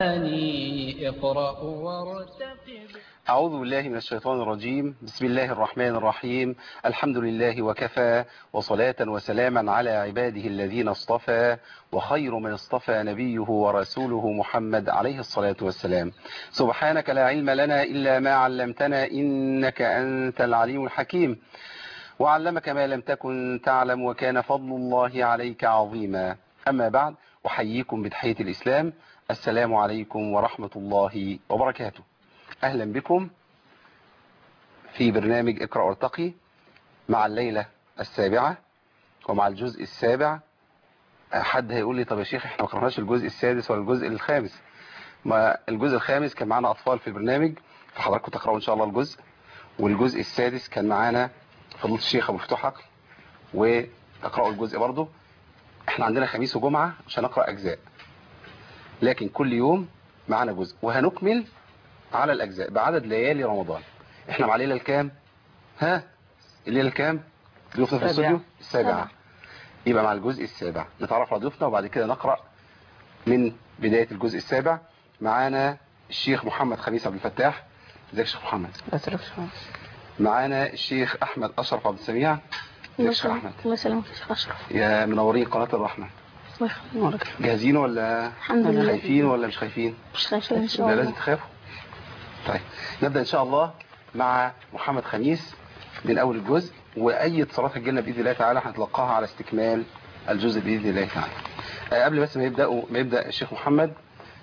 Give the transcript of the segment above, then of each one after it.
اقرأ وارتقب. أعوذ بالله من الشيطان الرجيم. بسم الله الرحمن الرحيم. الحمد لله وكفى، وصلاة وسلاما على عباده الذين اصطفى، وخير من اصطفى نبيه ورسوله محمد عليه الصلاة والسلام. سبحانك لا علم لنا إلا ما علمتنا، إنك أنت العليم الحكيم. وعلمك ما لم تكن تعلم، وكان فضل الله عليك عظيما. أما بعد، أحييكم بتحية الإسلام. السلام عليكم ورحمة الله وبركاته. أهلا بكم في برنامج اقرأ وارتقي مع الليلة السابعة ومع الجزء السابع. حد هيقول لي طب يا شيخ احنا ما قرأناش الجزء السادس ولا الجزء الخامس؟ ما الجزء الخامس كان معانا أطفال في البرنامج، فحضراتكم تقرأوا إن شاء الله الجزء. والجزء السادس كان معانا فضيلة الشيخ أبو فتوح عقل، وتقرأوا الجزء برضه. احنا عندنا خميس وجمعة مش هنقرأ أجزاء، لكن كل يوم معانا جزء، وهنكمل على الأجزاء بعدد ليالي رمضان. احنا مع الليلة الكام؟ ها؟ الليلة الكام؟ ضيوفنا في الاستوديو السابعة. يبقى مع الجزء السابع نتعرف على ضيوفنا، وبعد كده نقرأ من بداية الجزء السابع. معانا الشيخ محمد خميس عبد الفتاح. ازيك يا شيخ محمد؟ معانا الشيخ أحمد أشرف عبد السميع. ازيك يا شيخ أحمد؟ مسلم شيخ أشرف. يا منورين قناة الرحمة. جاهزين ولا الحمد لله؟ خايفين ولا مش خايفين؟ مش خايفين إن شاء لا، الله. لازم تخافوا. طيب نبدأ إن شاء الله مع محمد خميس من أول الجزء، وأي اتصالات هتجيلنا بإذن الله تعالى هنتلقاها على استكمال الجزء بإذن الله تعالى. قبل بس ما يبدأ الشيخ محمد،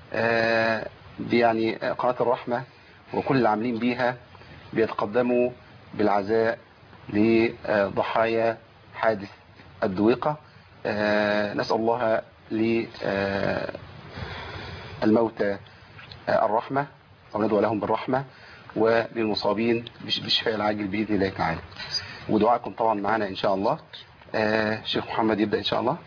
يعني قناة الرحمة وكل اللي عاملين بيها بيتقدموا بالعزاء لضحايا حادث الدويقة. نسأل الله للموتى الرحمة، أو ندعو لهم بالرحمة، وللمصابين بالشفاء العاجل بإذن الله تعالى. ودعاءكم طبعا معنا إن شاء الله. الشيخ محمد يبدأ إن شاء الله.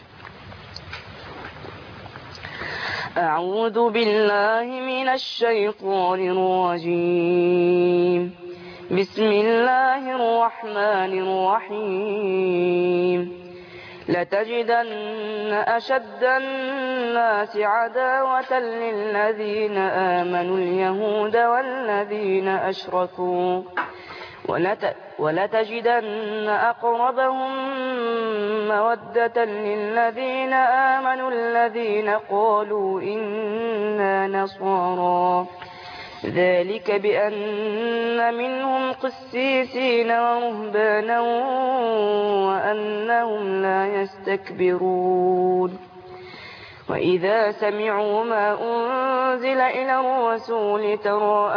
أعوذ بالله من الشيطان الرجيم. بسم الله الرحمن الرحيم. لتجدن أشد الناس عداوة للذين آمنوا اليهود والذين أشركوا، ولتجدن أقربهم مودة للذين آمنوا الذين قالوا إنا نصارى، ذلك بأن منهم قسيسين ورهبانا وأنهم لا يستكبرون. وإذا سمعوا ما أنزل إلى الرسول ترى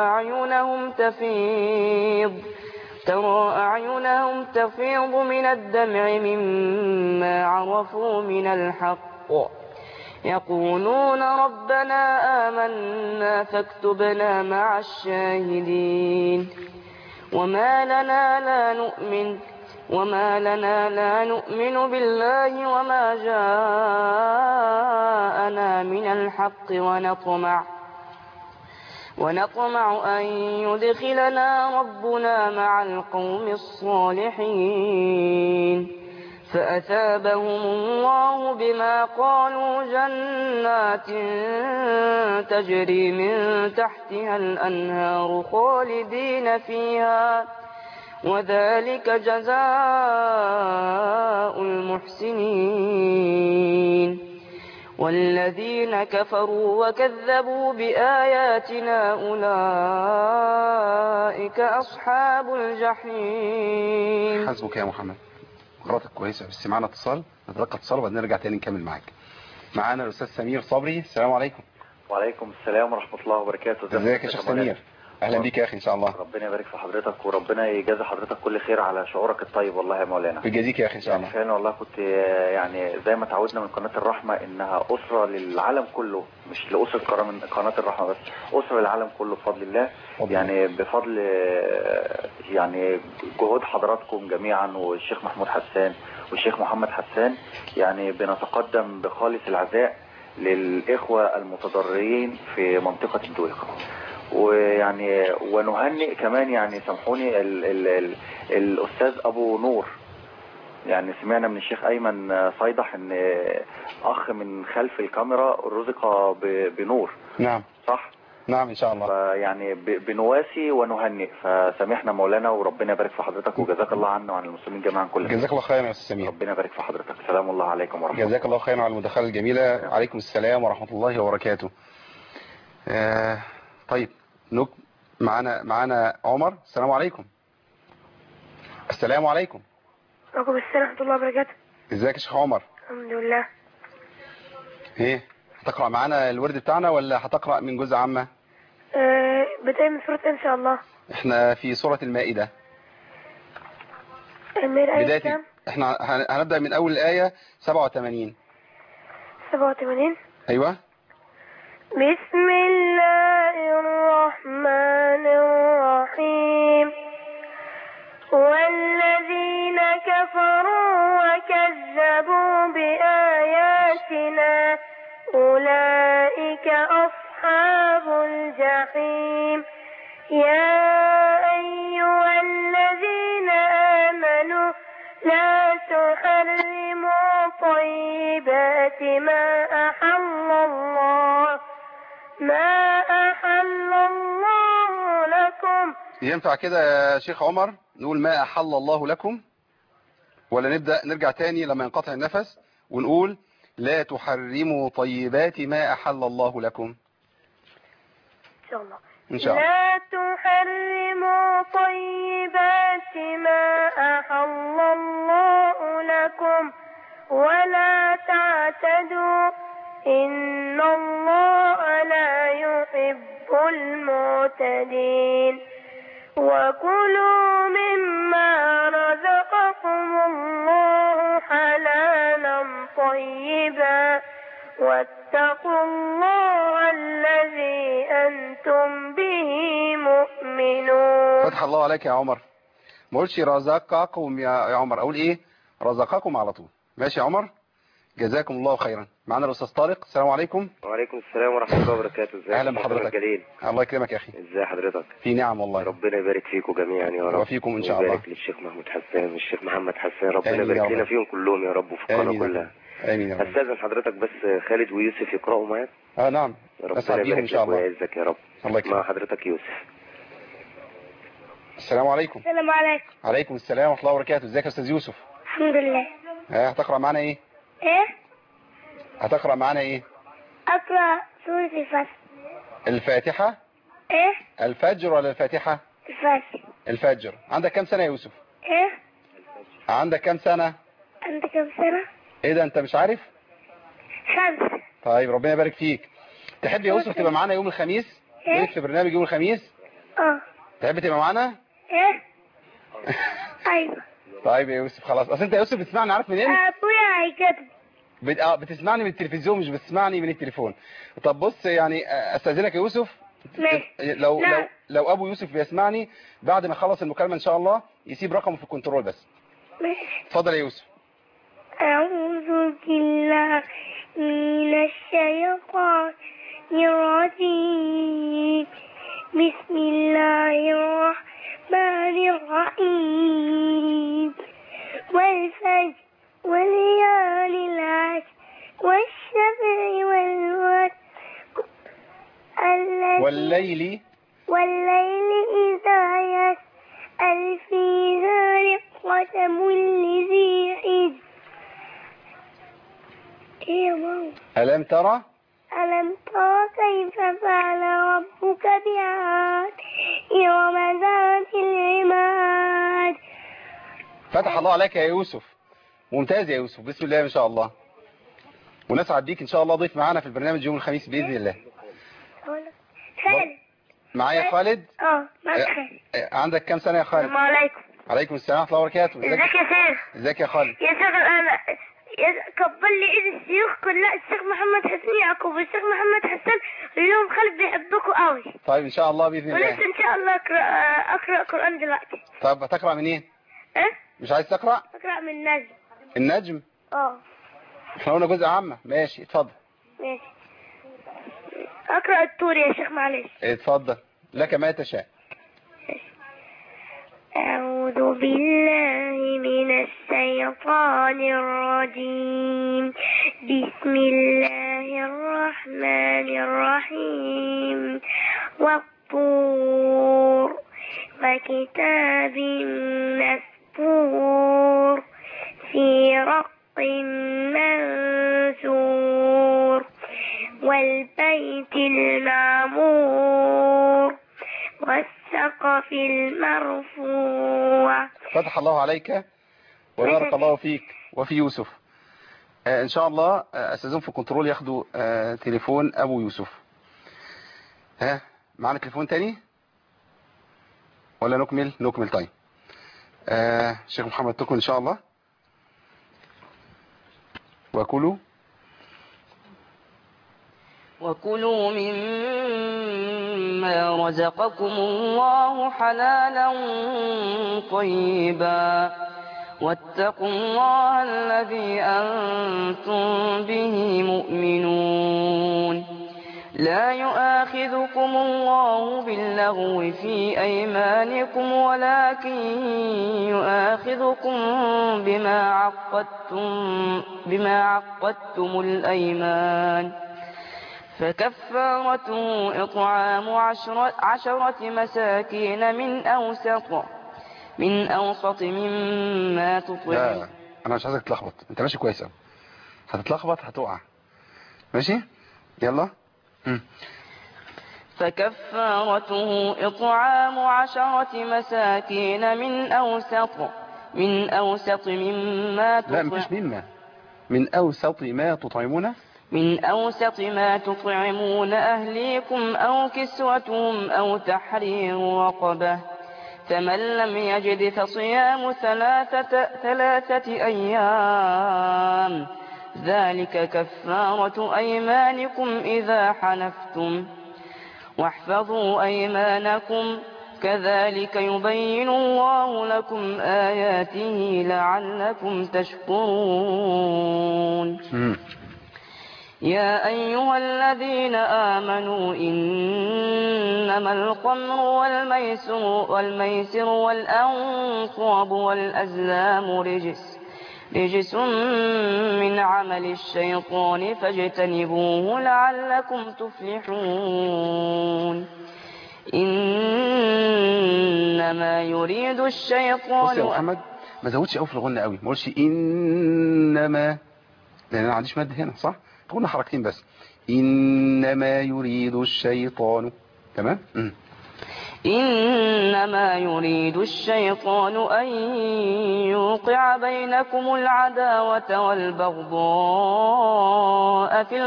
أعينهم تفيض من الدمع مما عرفوا من الحق، يقولون ربنا آمنا فاكتبنا مع الشاهدين. وما لنا لا نؤمن بالله وما جاءنا من الحق ونطمع أن يدخلنا ربنا مع القوم الصالحين. فأثابهم الله بما قالوا جنات تجري من تحتها الأنهار خالدين فيها، وذلك جزاء المحسنين. والذين كفروا وكذبوا بآياتنا أولئك أصحاب الجحيم. حسبك يا محمد، قراءتك كويسة، بس معانا اتصال، نتلقى اتصال وبعدين نرجع تاني نكمل معاك. معانا الأستاذ سمير صبري. السلام عليكم. وعليكم السلام ورحمة الله وبركاته. ازيك يا شيخ سمير؟ اهلا بيك يا اخي ان شاء الله. ربنا يبارك في حضرتك، وربنا يجازي حضرتك كل خير على شعورك الطيب والله يا مولانا. يجازيك يا اخي ان شاء الله. فعلا والله كنت يعني زي ما تعودنا من قناة الرحمة انها اسرة للعالم كله، مش لأسرة قناة الرحمة بس، اسرة للعالم كله بفضل الله. يعني بفضل يعني جهود حضراتكم جميعا، والشيخ محمود حسان والشيخ محمد حسان، يعني بنتقدم بخالص العزاء للإخوة المتضررين في منطقة الدويقة. ويعني ونهنئ كمان، يعني سامحوني، الأستاذ أبو نور. يعني سمعنا من الشيخ أيمن صيدح إن أخ من خلف الكاميرا رزق بنور، نعم صح؟ نعم إن شاء الله. فيعني بنواسي ونهنئ، فسامحنا مولانا وربنا يبارك في حضرتك وجزاك الله عنا وعن المسلمين جميعا كلهم. جزاك الله خيرا يا أستاذ سمير. ربنا يبارك في حضرتك. سلام الله عليكم ورحمة الله. جزاك الله خيرا على المداخلة الجميلة. عليكم السلام ورحمة الله وبركاته. طيب معانا عمر. السلام عليكم. السلام عليكم. وعليكم السلام ورحمة الله وبركاته. ازيك يا شيخ عمر؟ الحمد لله. ايه هتقرأ معانا الورد بتاعنا ولا هتقرأ من جزء عامة؟ بداية من سورة إن شاء الله. احنا في سورة المائدة. بداية احنا هنبدأ من أول الآية 87. 87. أيوة. بسم الله الرحمن الرحيم. والذين كفروا وكذبوا بآياتنا أولئك أصحاب الجحيم. يا أيها الذين آمنوا لا تحرموا طيبات ما أحل الله لكم. ينفع كده يا شيخ عمر نقول ما أحل الله لكم، ولا نرجع تاني لما ينقطع النفس ونقول لا تحرموا طيبات ما أحل الله لكم؟ إن شاء الله. إن شاء الله. لا تحرموا طيبات ما أحل الله لكم ولا تعتدوا إن الله لا يحب المعتدين. وكلوا مما رزقكم الله حلالا طيبا واتقوا الله الذي أنتم به مؤمنون. فتح الله عليك يا عمر. ما قلتش رزقكم يا عمر، أقول إيه؟ رزقكم على طول. ماشي يا عمر، جزاكم الله خيرا. معنا الأستاذ طارق. السلام عليكم. وعليكم السلام ورحمة الله وبركاته. ازيك؟ أهلا بحضرتك. جليل. الله يكرمك يا أخي. ازي حضرتك؟ في نعم والله. ربنا يبارك فيكم جميعا يا رب. وفيكم إن شاء الله. ويبارك للشيخ محمود حسان والشيخ محمد حسان، ربنا آمين يبارك يا لنا رب. فيهم كلهم يا رب وفي القناة كلها. آمين يا رب. استاذن حضرتك بس خالد ويوسف يقرأوا معاك. نعم. أسعد بيهم إن شاء الله. ويعزك يا رب. الله يكرمك. مع حضرتك يوسف. السلام عليكم. السلام عليكم. عليكم السلام ورحمة الله وبركاته. ازيك يا أستاذ يوسف؟ الحمد لله. هتقرأ معانا إيه؟ هتقرأ معانا إيه؟ أقرأ سورة الفجر. الفاتحة؟ الفجر ولا الفاتحة؟ الفجر. الفجر. عندك كم سنة يا يوسف؟ عندك كم سنة؟ عندك كم سنة؟ ايه ده انت مش عارف؟ 5. طيب ربنا يبارك فيك. تحب يا يوسف تبقى معانا يوم الخميس؟ ليك في برنامج يوم الخميس؟ تحب تبقى معانا؟ ايوه. طيب يا يوسف خلاص. اصل انت يا يوسف بتسمعني عارف منين؟ ابويا هيكتب. بتسمعني من التلفزيون مش بتسمعني من التليفون. طب بص يعني استاذنك يا يوسف. لو ابو يوسف بيسمعني بعد ما يخلص المكالمة ان شاء الله يسيب رقمه في الكنترول بس. اتفضل يا يوسف. أعوذ بالله من الشيطان الرجيم. بسم الله الرحمن الرحيم. والفجر والليالي العشر والشفع والوتر والليل إذا يسر هل في ذلك قسم لذي حجر. ألم ترى كيف فعل ربك بعاد إرم ذات العماد. فتح الله عليك يا يوسف. ممتاز يا يوسف. بسم الله ما شاء الله. ونسعد بيك ان شاء الله ضيف معانا في البرنامج يوم الخميس باذن الله. خالد معايا خالد. معاك خالد. عندك كم سنة يا خالد؟ السلام عليكم. عليكم السلام ورحمة الله وبركاته. ازيك يا شيخ؟ ازيك يا خالد؟ يا شيخ انا قبل لي ايد الشيوخ كلها، الشيخ محمد حسين يعقوب والشيخ محمد حسان اليوم خالد بيحبكوا قوي. طيب ان شاء الله باذن الله. ولسه ان شاء الله اقرا قران دلوقتي. طب هتقرا من ايه؟ مش عايز تقرا؟ اقرا من النجم. النجم؟ احنا قلنا جزء عامة. ماشي اتفضل. ماشي. اقرا الطور يا شيخ معلش. اتفضل لك ما تشاء. أعوذ بالله من الشيطان الرجيم. بسم الله الرحمن الرحيم والطور وكتاب مسطور في رق منثور والبيت المعمور والسقف المرفوع. فتح الله عليك وبارك الله فيك وفي يوسف. ان شاء الله استاذن في الكنترول ياخدوا تليفون ابو يوسف. معنا تليفون تاني ولا نكمل طيب. شيخ محمد تكمل ان شاء الله. وكلوا مما رزقكم الله حلالا طيبا واتقوا الله الذي أنتم به مؤمنون. لا يؤاخذكم الله باللغو في أيمانكم ولكن يؤاخذكم بما عقدتم الأيمان فكفارته إطعام 10 مساكين من أوسط مما تطعم. لا أنا مش عايزك تتلخبط، أنت ماشي كويس أوي. هتتلخبط هتقع. ماشي يلا. فكفارته إطعام 10 مساكين من أوسط مما تطعم. لا مفيش من أوسط ما تطعمون. من أوسط ما تطعمون أهليكم أو كسوتهم أو تحرير رقبة فمن لم يجد فصيام 3 أيام ذلك كفارة أيمانكم إذا حلفتم واحفظوا أيمانكم كذلك يبين الله لكم آياته لعلكم تشكرون. يا أيها الذين آمنوا إنما الخمر والميسر والأنصاب والأزلام رجس من عمل الشيطان فاجتنبوه لعلكم تفلحون. إنما يريد الشيطان. بص يا محمد ما زودش قوي في الغنة قوي، ما قولش إنما، لأن أنا ما عنديش مد هنا صح؟ تقولنا حركتين بس. إنما يريد الشيطان. تمام؟ إنما يريد الشيطان أن يوقع بينكم العداوة والبغضاء في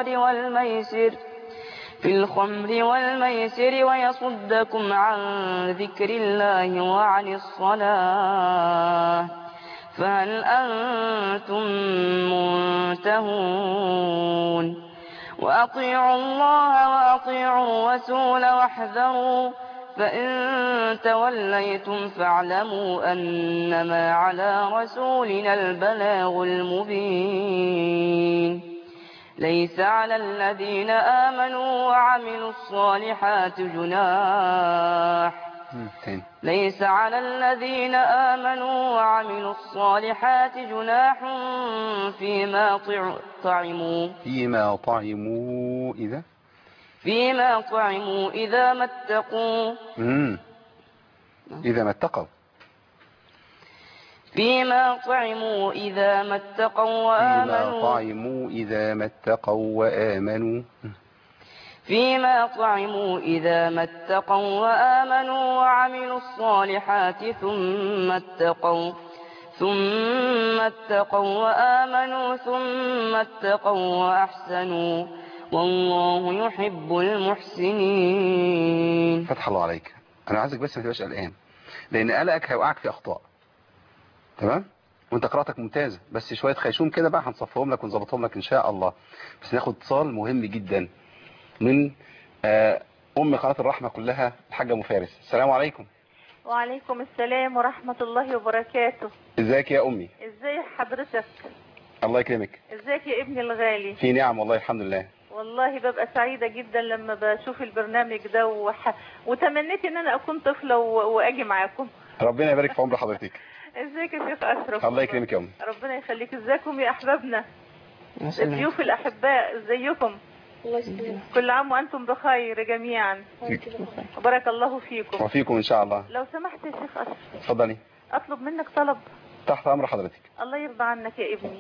الخمر والميسر ويصدكم عن ذكر الله وعن الصلاة فهل أنتم منتهون. وأطيعوا الله وأطيعوا الرسول واحذروا فإن توليتم فاعلموا أنما على رسولنا البلاغ المبين. ليس على الذين آمنوا وعملوا الصالحات جناح ليس على الذين آمنوا وعملوا الصالحات جناح فيما طعموا إذا ما اتقوا فيما طعموا إذا ما اتقوا وآمنوا وعملوا الصالحات ثم اتقوا وآمنوا ثم اتقوا وأحسنوا والله يحب المحسنين. فتح الله عليك. أنا عايزك بس ما تبقاش قلقان، لأن قلقك هيوقعك في أخطاء. تمام؟ وانت قراءتك ممتازة، بس شوية خيشوم كده بقى هنصفهم لك ونظبطهم لك إن شاء الله. بس ناخد اتصال مهم جدا من أم قناة الرحمة كلها الحاجة أم فارس. السلام عليكم. وعليكم السلام ورحمة الله وبركاته. ازيك يا أمي؟ ازاي حضرتك؟ الله يكرمك. ازيك يا ابني الغالي؟ في نعم والله الحمد لله. والله ببقى سعيدة جدا لما بشوف البرنامج ده وتمنيت ان انا اكون طفلة واجي معاكم. ربنا يبارك في عمر حضرتك. ازيك يا شيخ اشرف؟ الله يكرمك يا أمي. ربنا يخليك. ازيكم يا احبابنا؟ الضيوف الأحباء ازيكم؟ كل عام وأنتم بخير جميعا. بارك الله فيكم. وفيكم إن شاء الله. لو سمحت يا شيخ أشرف. اتفضلي. أطلب منك طلب. تحت أمر حضرتك. الله يرضى عنك يا ابني.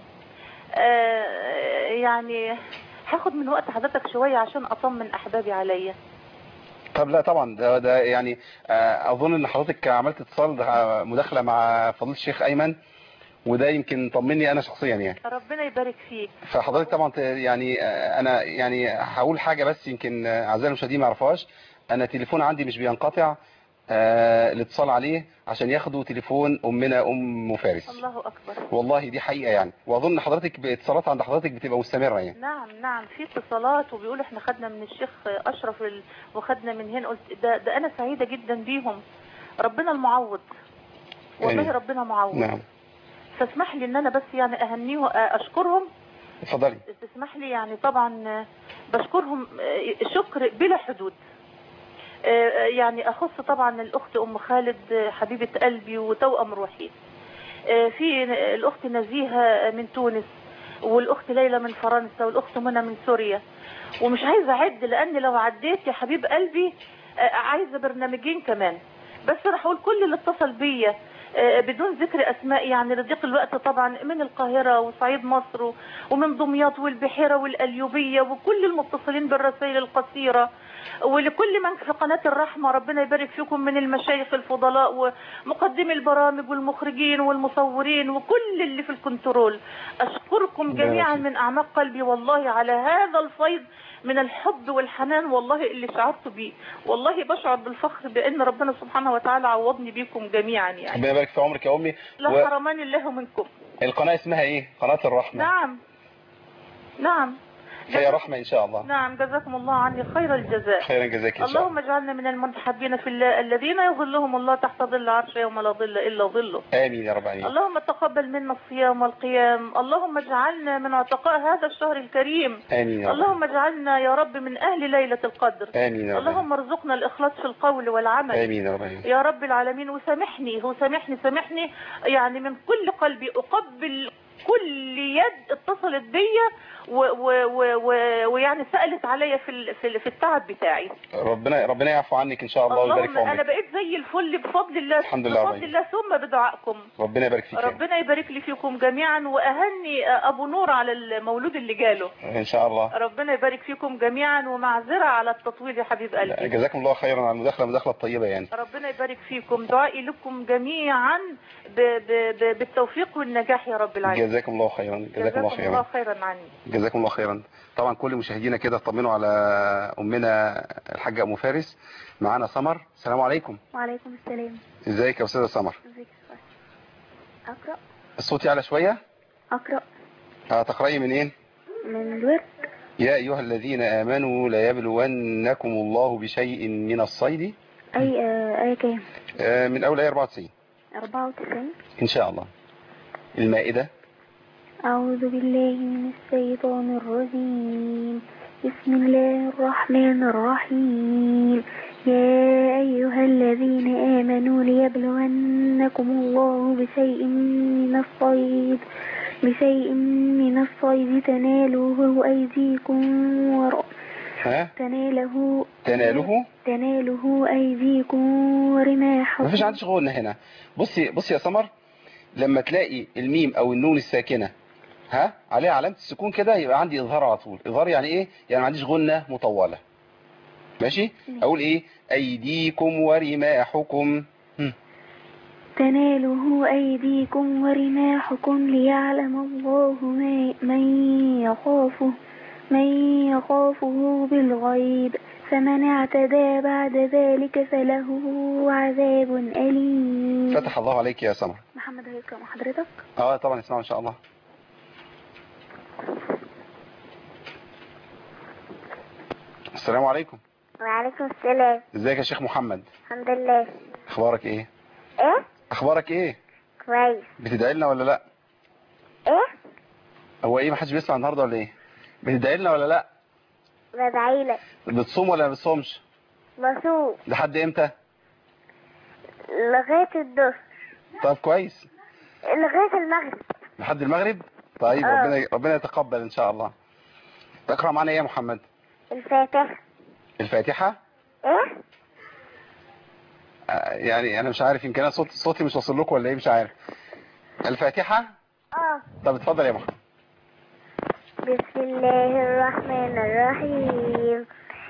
يعني هاخد من وقت حضرتك شوية عشان أطمن أحبابي عليا. طب لا طبعا ده يعني أظن إن حضرتك عملت اتصال مداخلة مع فضيلة الشيخ أيمن، وده يمكن طمني أنا شخصيا يعني. ربنا يبارك فيك. فحضرتك طبعا يعني أنا يعني هقول حاجة بس يمكن أعزائي المشاهدين ما يعرفوهاش. أنا تليفون عندي مش بينقطع الاتصال عليه عشان ياخدوا تليفون أمنا أم فارس. الله أكبر. والله دي حقيقة يعني، وأظن حضرتك باتصالات عند حضرتك بتبقى مستمرة يعني. نعم في اتصالات وبيقولوا احنا خدنا من الشيخ أشرف وخدنا من هنا. قلت ده أنا سعيدة جدا بيهم. ربنا المعوض والله. ربنا معوض. نعم. فاسمح لي ان انا بس يعني اهنيه اشكرهم. اتفضلي. تسمح لي يعني طبعا بشكرهم شكر بلا حدود. يعني اخص طبعا الاخت ام خالد حبيبة قلبي وتوأم روحي. في الاخت نزيهة من تونس، والاخت ليلى من فرنسا، والاخت منى من سوريا. ومش عايزة اعد لان لو عديت يا حبيب قلبي عايزة برنامجين كمان. بس راح اقول كل اللي اتصل بيا بدون ذكر اسماء يعني لضيق الوقت طبعا، من القاهرة وصعيد مصر ومن دمياط والبحيرة والقليوبية، وكل المتصلين بالرسائل القصيرة، ولكل من في قناة الرحمة ربنا يبارك فيكم من المشايخ الفضلاء ومقدمي البرامج والمخرجين والمصورين وكل اللي في الكنترول. أشكركم جميعا من أعماق قلبي والله على هذا الفيض من الحب والحنان والله اللي شعرت بيه. والله بشعر بالفخر بأن ربنا سبحانه وتعالى عوضني بيكم جميعا يعني. ربنا يبارك في عمرك يا أمي. لا حرمان الله منكم. القناة اسمها ايه؟ قناة الرحمة. نعم هي رحمة إن شاء الله. نعم جزاكم الله عني خير الجزاء. خيرا جزاك إن شاء الله. اللهم اجعلنا من المتحبين في الله الذين يظلهم الله تحت ظل عرشه يوم لا ظل إلا ظله. آمين يا رب العالمين. اللهم تقبل منا الصيام والقيام. اللهم اجعلنا من عتقاء هذا الشهر الكريم. آمين يا رب. اللهم اجعلنا يا رب من أهل ليلة القدر. آمين يا رب. اللهم ارزقنا الإخلاص في القول والعمل. آمين يا رب العالمين. يا رب العالمين. وسامحني يعني من كل قلبي أقبل كل يد اتصلت بيا ويعني سألت عليا في التعب بتاعي. ربنا يعفو عنك ان شاء الله ويبارك في عمرك. انا بقيت زي الفل بفضل الله. الحمد لله. بفضل الله ثم بدعائكم. ربنا يبارك فيك. ربنا يبارك لي فيكم جميعا، واهني ابو نور على المولود اللي جاله ان شاء الله. ربنا يبارك فيكم جميعا، ومعذره على التطويل يا حبيب قلبي. جزاكم الله خيرا على المداخله الطيبه يعني. ربنا يبارك فيكم. دعائي لكم جميعا بالتوفيق والنجاح يا رب العالمين. جزاكم الله خيرا. جزاكم الله خيرا عني. جزاكم الله خيرا. طبعا كل مشاهدينا كده اطمنوا على امنا الحاجه ام فارس. معانا سمر. السلام عليكم. وعليكم السلام. ازيك يا استاذه سمر؟ ازيك يا استاذ؟ اقرا. الصوت يعلى شويه. اقرا. تقراي منين؟ من الورد. يا ايها الذين امنوا لا يبلونكم الله بشيء من الصيد. اي كام؟ من اول ايه 94. 94 ان شاء الله. المائده. أعوذ بالله من الشيطان الرجيم. بسم الله الرحمن الرحيم. يا أيها الذين آمنوا ليبلونكم الله بشيء من الصيد تناله أيديكم تناله أيديكم ورماحكم. مفيش عندي شغلنا هنا. بصي يا سمر، لما تلاقي الميم او النون الساكنه عليها علامه السكون كده يبقى عندي اظهار على طول. اظهار يعني ايه؟ يعني ما عنديش غنه مطوله. ماشي؟ اقول ايه؟ ايديكم ورماحكم. تناله ايديكم ورماحكم ليعلم الله من يخافه بالغيب، فمن اعتدى بعد ذلك فله عذاب أليم. فتح الله عليك يا سمر. محمد هيكرم حضرتك؟ طبعا اسمعوا ان شاء الله. السلام عليكم. وعليكم السلام. ازيك يا شيخ محمد؟ الحمد لله. اخبارك ايه؟ اخبارك ايه؟ كويس. بتدعي لنا ولا لا؟ هو ايه، ما حدش بيسمع النهارده ولا ايه؟ بتدعي لنا ولا لا؟ بدعي لك. بتصوم ولا ما بتصومش؟ بصوم. لحد امتى؟ لغايه الظهر. طب كويس. لغايه المغرب. لحد المغرب؟ طيب ربنا يتقبل ان شاء الله. تقرأ معنا ايه يا محمد؟ الفاتحة. الفاتحة؟ ايه؟ يعني انا مش عارف، يمكن انا صوتي مش واصل لكم ولا ايه، مش عارف. الفاتحة؟ طب اتفضل يا محمد. بسم الله الرحمن الرحيم.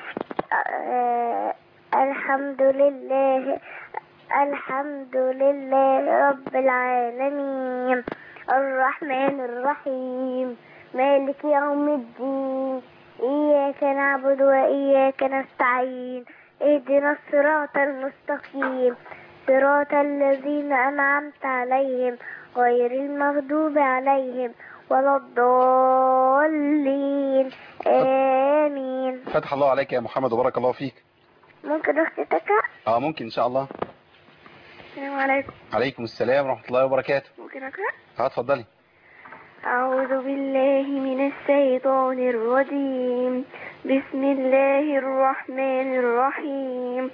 الحمد لله رب العالمين، الرحمن الرحيم، مالك يوم الدين، إياك نعبد وإياك نستعين، اهدنا الصراط المستقيم، صراط الذين أنعمت عليهم غير المغضوب عليهم ولا الضالين، آمين. فتح الله عليك يا محمد وبارك الله فيك. ممكن أختي تقرأ؟ ممكن ان شاء الله. السلام عليكم. عليكم السلام ورحمة الله وبركاته. ممكن أقرأ؟ اتفضلي. أعوذ بالله من الشيطان الرجيم، بسم الله الرحمن الرحيم،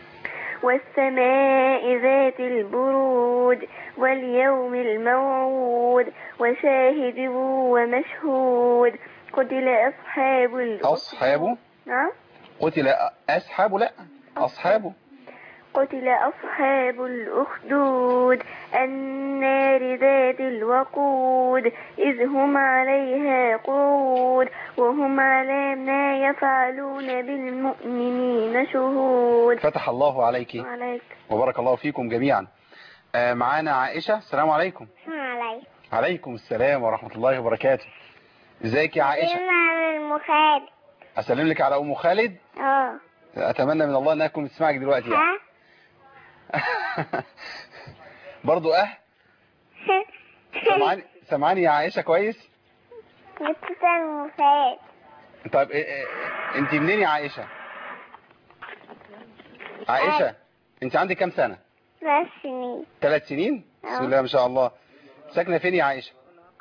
والسماء ذات البروج واليوم الموعود وشاهد ومشهود، قتل أصحاب نعم. قتل أصحاب قتل أصحاب الأخدود النار ذات الوقود إذ هم عليها قعود وهم على ما يفعلون بالمؤمنين شهود. فتح الله عليك وبارك الله فيكم جميعا. معانا عائشة. السلام عليكم. عليكم السلام ورحمة الله وبركاته. ازيك يا عائشة؟ أم خالد. أسلم لك على أم خالد. أتمنى من الله أنها تكون بتسمعك دلوقتي يعني. برضو سمعاني يا عائشة كويس؟ أم خالد. طيب انت منين يا عائشة؟ عائشة انت عندك كام سنة؟ 3 سنين. 3 سنين؟ بسم الله ما شاء الله. ساكنة فين يا عائشة؟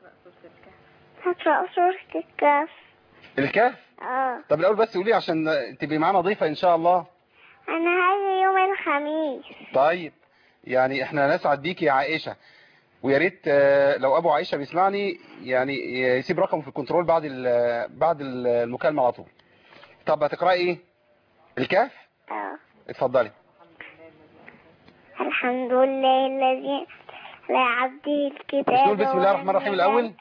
هقرأ سورة الكهف. الكهف؟ طب الأول بس قولي عشان تبقي معانا ضيفة إن شاء الله. أنا هاجي يوم الخميس. طيب يعني احنا نسعد بيكي يا عائشة، ويا ريت لو أبو عائشة بيسمعني يعني يسيب رقمه في الكنترول بعد المكالمة على طول. طب هتقرأي إيه؟ الكهف؟ اتفضلي. الحمد لله الذي لا عبده الكتاب. مش نقول بسم الله الرحمن الرحيم الأول؟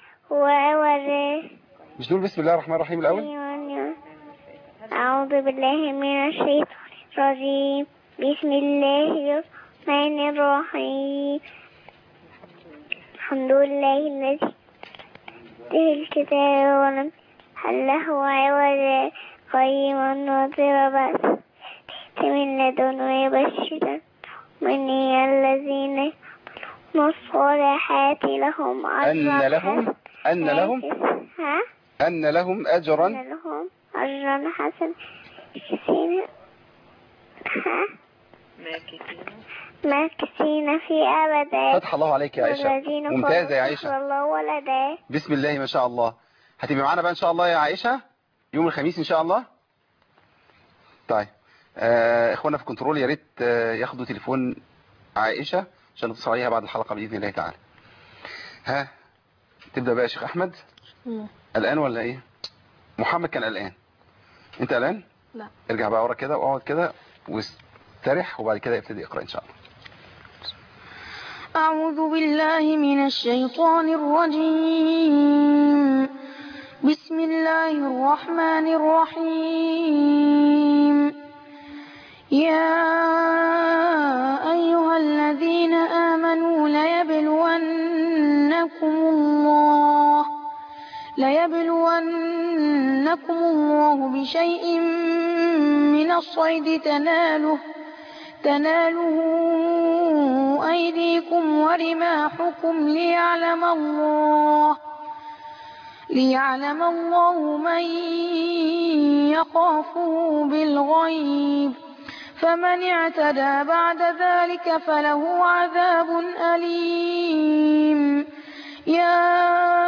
مش نقول بسم الله الرحمن الرحيم الأول؟ أعوذ بالله من الشيطان الرجيم، بسم الله الرحمن الرحيم، الحمد لله الذي به الكتاب ولم حله عوجا قيما نظير بأس من لدنه يبشر من الذين الصالحات لهم أن لهم أجرا حسنا ماكثين في أبدا. فتح الله عليك يا عائشة، ممتازة يا عائشة. بسم الله ما شاء الله. هتبقى معانا بقى إن شاء الله يا عائشة يوم الخميس إن شاء الله. طيب إخوانا في كنترول يا ريت ياخدوا تليفون عائشة عشان نتصل عليها بعد الحلقة بإذن الله تعالى. تبدأ بقى يا شيخ أحمد. قلقان ولا إيه؟ محمد كان قلقان. أنت قلقان؟ لا. ارجع بقى ورا كده واقعد كده واسترح وبعد كده ابتدي اقرأ إن شاء الله. أعوذ بالله من الشيطان الرجيم، بسم الله الرحمن الرحيم. يا أيها الذين آمنوا ليبلونكم الله بشيء من الصيد تناله أيديكم ورماحكم ليعلم الله من يخافه بالغيب، فمن اعتدى بعد ذلك فله عذاب أليم. يا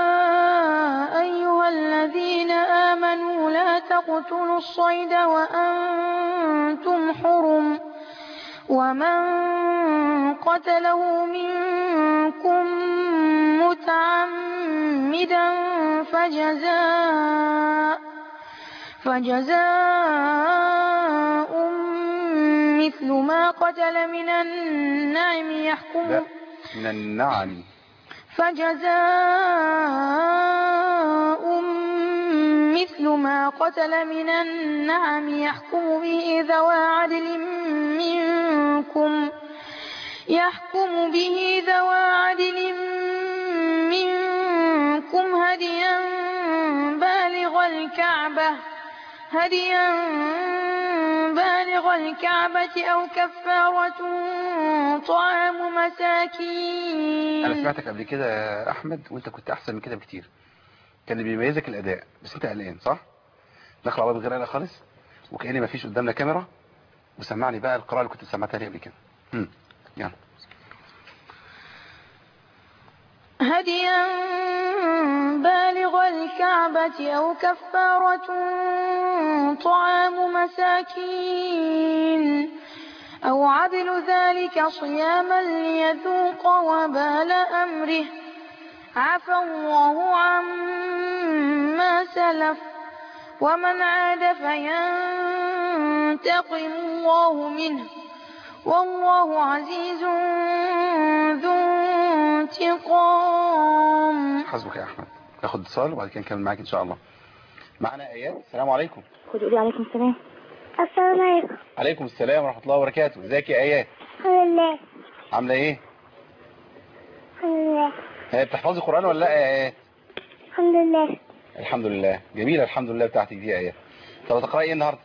أيها الذين آمنوا ومن قتله منكم متعمدا فجزاء مثل ما قتل من النعم يحكم لا، من النعم. فجزاء مثل ما قتل من النعم يحكم به ذوى عدل منكم هديا بالغ الكعبة أو كفارة طعام مساكين. انا سمعتك قبل كده يا احمد وانت كنت احسن من كده بكتير، كان اللي بيميزك الاداء، بس انت قلقان صح؟ نقرا على غير قلق خالص وكأني ما فيش قدامنا كاميرا، وسمعني بقى القراءة اللي كنت سمعتها لي قبل كده. يلا. هديا بالغ الكعبة أو كفارة طعام مساكين أو عدل ذلك صياما ليذوق وبال أمره عفى الله عما سلف ومن عاد فينتقم الله منه والله عزيز ذو انتقام. حسبك يا احمد. ناخد اتصال وبعد كده نكمل معاك ان شاء الله. معنا ايات. السلام عليكم. قولي عليكم السلام. السلام عليكم. عليكم السلام ورحمة الله وبركاته. ازيك يا ايات؟ الحمد لله. عاملة ايه؟ الحمد لله. بتحفظي قرآن ولا لا يا ايات؟ الحمد لله. الحمد لله. جميلة الحمد لله بتاعتك دي يا ايات. طب تقرأي ايه النهارده؟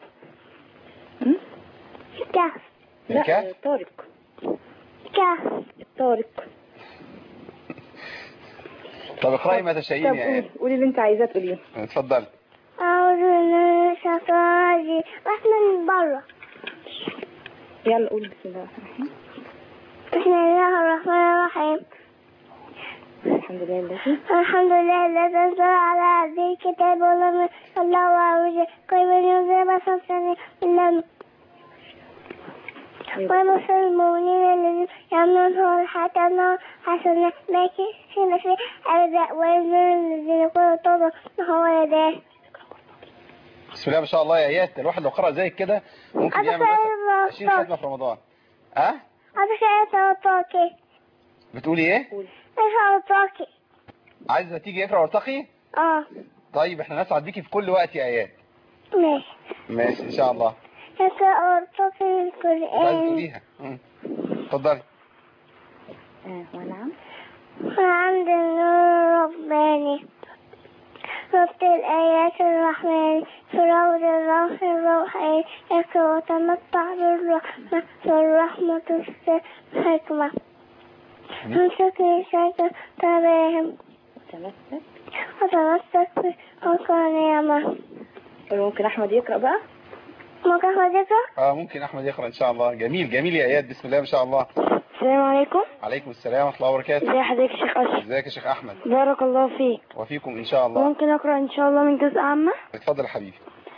الكهف. لا طارق. الكهف. طارق. طب اقرأي ما تشائين يا ايات. قولي اللي انت عايزاه تقوليه. اتفضلي. أعوذ بالله من الشيطان الرجيم. من بره. يلا قولي بسم الله الرحمن الرحيم. بسم الله الرحمن الرحيم. الحمد لله الذي أنزل على عبده الكتاب ولم يجعل له عوجا قيما ينزل بصرا إلا ويبشر المؤمنين الذين يعملون الصالحات أنهم حسنات ماكثين في أرض وينذر الذين يقولون توبة وهو يداه. بسم الله ما شاء الله يا ايات. الواحد لو قرأ زيك كده ممكن يعمل 20 ختمة في رمضان. بتقولي ايه؟ عايزة تيجي اقرأ وارتقي؟ طيب احنا نسعد بيكي في كل وقت يا ايات. ماشي ان شاء الله. اقرأ وارتقي القرآن. عايزة تقوليها. اتفضلي. ونعم. وعند النور الرباني ربط الآيات الرحمن في روض الروح الروحي اقرأ وتمتع بالرحمة فالرحمة الحكمة امسك لسانك تباهم وتمسك بحكم نعمة. ممكن أحمد يقرأ بقى؟ ممكن أحمد يقرأ؟ ممكن أحمد يقرأ إن شاء الله. جميل جميل يا آيات. بسم الله ما شاء الله. السلام عليكم. عليكم السلام ورحمة الله وبركاته. ازي حضرتك يا شيخ أشرف؟ ازيك يا شيخ أحمد؟ بارك الله فيك. وفيكم إن شاء الله. ممكن أقرأ إن شاء الله من جزء عامة؟ اتفضل يا حبيبي.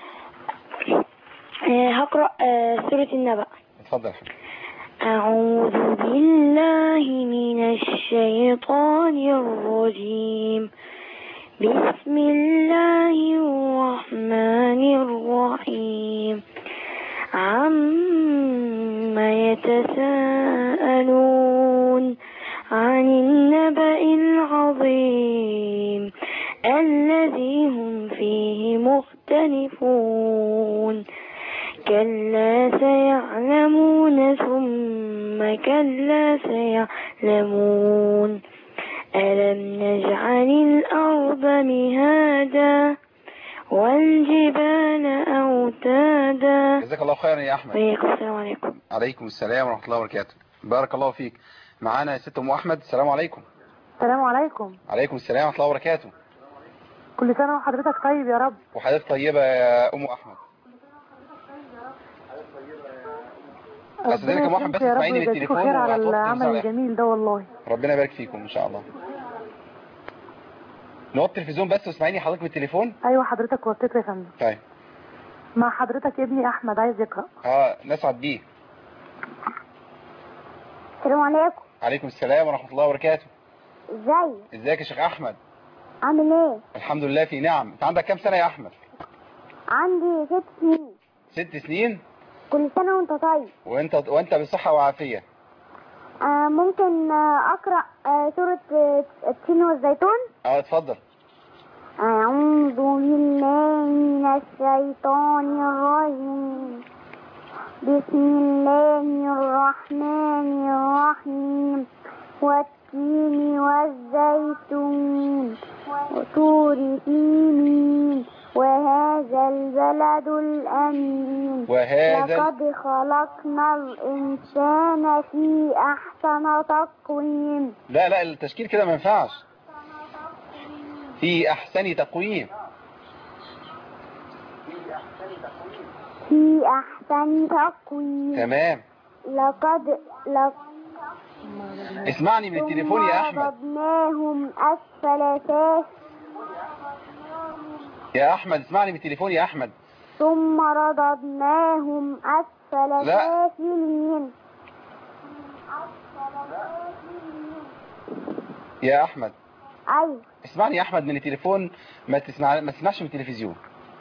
هقرأ سورة النبأ. اتفضل يا حبيبي. أعوذ بالله من الشيطان الرجيم. بسم الله الرحمن الرحيم. عما يتساءلون عن النبأ العظيم الذي هم فيه مختلفون. كلا سيعلمون ثم كلا سيعلمون. ألم نجعل الأرض مهادا والجبال أوتادا. جزاك الله خيرا يا أحمد. السلام عليكم. عليكم السلام ورحمة الله وبركاته. بارك الله فيك. معانا ست أم أحمد. السلام عليكم. السلام عليكم. عليكم السلام ورحمة الله وبركاته. كل سنة وحضرتك طيب يا رب. وحضرتك طيبة يا أم أحمد. أستاذنك يا أم أحمد بس اسمعيني من التليفون خير على العمل الجميل ده والله. ربنا يبارك فيكم إن شاء الله. نوطي التلفزيون بس واسمعيني حضرتك بالتليفون. ايوه حضرتك وطيت يا فندم. طيب. مع حضرتك ابني احمد عايز يقرا. نسعد بيه. السلام عليكم. عليكم السلام ورحمة الله وبركاته. ازيك يا شيخ أحمد؟ عامل ايه؟ الحمد لله في نعم. انت عندك كام سنة يا أحمد؟ عندي 6 سنين. 6 سنين؟ كل سنة وانت طيب. وانت بصحة وعافية. ممكن اقرأ سورة التين والزيتون؟ اتفضل. أعوذ بالله من الشيطان الرجيم. بسم الله الرحمن الرحيم. والتين والزيتون وطور سينين وهذا البلد الأمين. لقد خلقنا الإنسان في أحسن تقويم. لا التشكيل كده ما ينفعش. في أحسن تقويم. في أحسن تقويم. تمام. اسمعني من التليفون يا أحمد. رددناهم أسفل سافلين. يا أحمد اسمعني من التليفون يا أحمد. ثم رددناهم أسفل سافلين. يا أحمد. أيوة. اسمعني يا أحمد من التليفون، ما تسمعش من التلفزيون.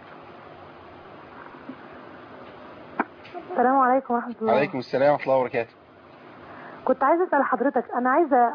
السلام عليكم ورحمة الله. عليكم السلام ورحمة الله وبركاته. كنت عايزة أسأل حضرتك، أنا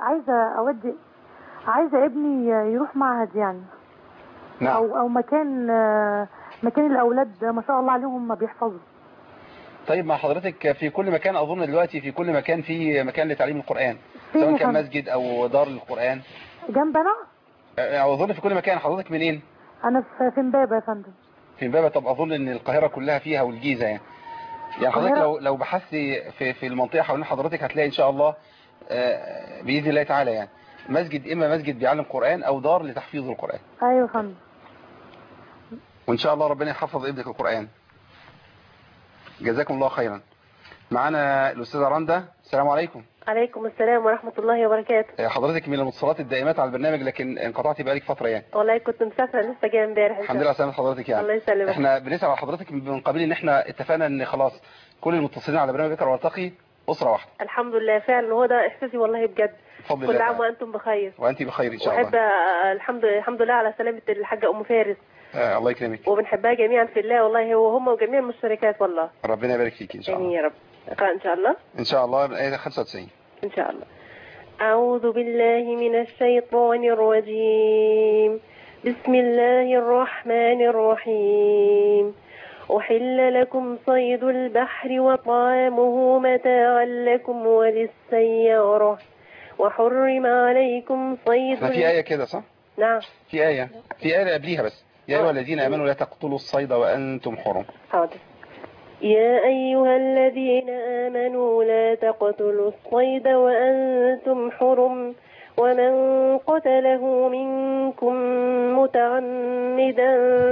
عايزة ابني يروح معهد يعني. نعم. أو مكان الأولاد ما شاء الله عليهم ما بيحفظوا. طيب مع حضرتك في كل مكان، أظن دلوقتي في كل مكان في مكان لتعليم القرآن، سواء كان مسجد أو دار للقرآن. جنبنا؟ أظن في كل مكان. حضرتك منين؟ أنا في إمبابة يا فندم. في إمبابة. طب أظن إن القاهرة كلها فيها والجيزة يعني. حضرتك لو بحثتي في المنطقة حوالين حضرتك هتلاقي إن شاء الله بإذن الله تعالى يعني مسجد، إما مسجد بيعلم قرآن أو دار لتحفيظ القرآن. أيوة فندم. وإن شاء الله ربنا يحفظ ابنك القرآن. جزاكم الله خيرا. معنا الأستاذة رندا. السلام عليكم. عليكم السلام ورحمة الله وبركاته. حضرتك من المتصلات الدائمات على البرنامج، لكن انقطعتي بقالك فترة يعني. والله كنت مسافرة لسه جايه امبارح. الحمد لله على سلامة حضرتك يعني. الله يسلمك. احنا بنسأل على حضرتك من قبل ان احنا اتفقنا ان خلاص كل المتصلين على برنامج اقرأ وارتقي أسرة واحدة. الحمد لله فعلا، هو ده احساسي والله بجد. كل عام وانتم بخير. وانت بخير ان شاء الله. وأحب الحمد لله على سلامة الحاجة أم فارس. الله يكرمك. وبنحبها جميعا في الله والله، وهم وجميع المشتركات والله. ربنا يبارك فيك ان شاء الله. امين يا رب. اقرأ ان شاء الله. ان شاء الله الآية 95 ان شاء الله. أعوذ بالله من الشيطان الرجيم. بسم الله الرحمن الرحيم. أحل لكم صيد البحر وطعامه متاعا لكم وللسيارة وحرم عليكم صيد. في آية كده صح؟ نعم في آية قبليها بس. يا أيها الذين آمنوا لا تقتلوا الصيد وأنتم حرم. حاضر. يا أيها الذين آمنوا لا تقتلوا الصيد وأنتم حرم ومن قتله منكم متعمدا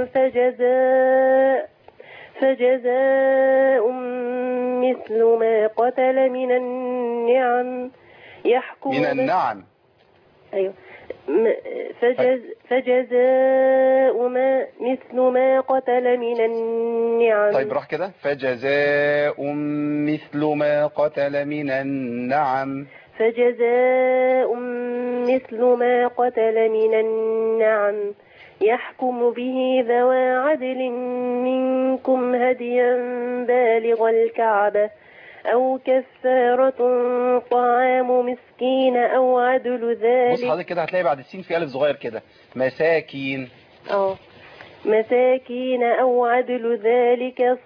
فجزاء مثل ما قتل من النعم يحكم من النعم. أيوه. فجزاء مثل ما قتل من النعم. طيب راح كده. فجزاء مثل ما قتل من النعم. فجزاء مثل ما قتل من النعم يحكم به ذوى عدل منكم هديا بالغ الكعبة أو كفارة طعام مسكين أو عدل ذلك. بص حضرتك كده هتلاقي بعد السين في ألف صغير كده مساكين. مساكين أو عدل ذلك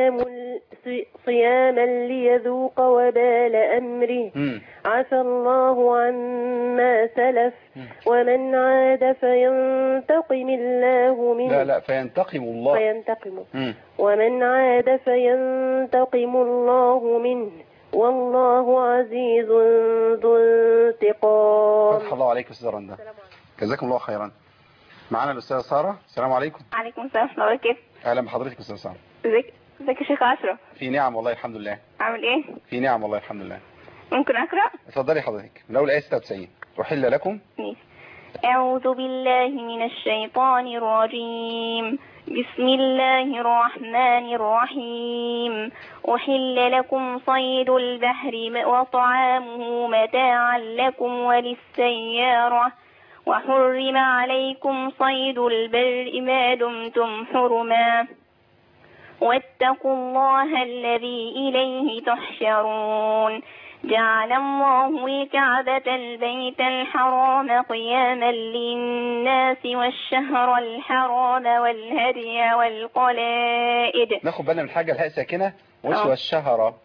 صياما ليذوق وبال أمره. عفى الله عما سلف ومن عاد فينتقم الله منه. لا فينتقم الله. ومن عاد فينتقم الله منه والله عزيز ذو انتقام. فتح الله عليك أستاذ رندا. جزاكم الله خيرا. معنا الأستاذة سارة. السلام عليكم. عليكم السلام ورحمة الله وبركاته. أهلا بحضرتك أستاذة سارة. ازيك يا شيخ أشرف؟ في نعم والله الحمد لله. عامل ايه؟ في نعم والله الحمد لله. ممكن أقرأ؟ اتفضلي حضرتك من أول آية 96. أحل لكم. أعوذ بالله من الشيطان الرجيم. بسم الله الرحمن الرحيم. أحل لكم صيد البحر وطعامه متاعا لكم وللسيارة وحرم عليكم صيد البر ما دمتم حرما واتقوا الله الذي إليه تحشرون. جعل الله الكعبة البيت الحرام قياما للناس والشهر الحرام والهدي والقلائد. ناخد بالنا من حاجة، الهاء ساكنة والشهر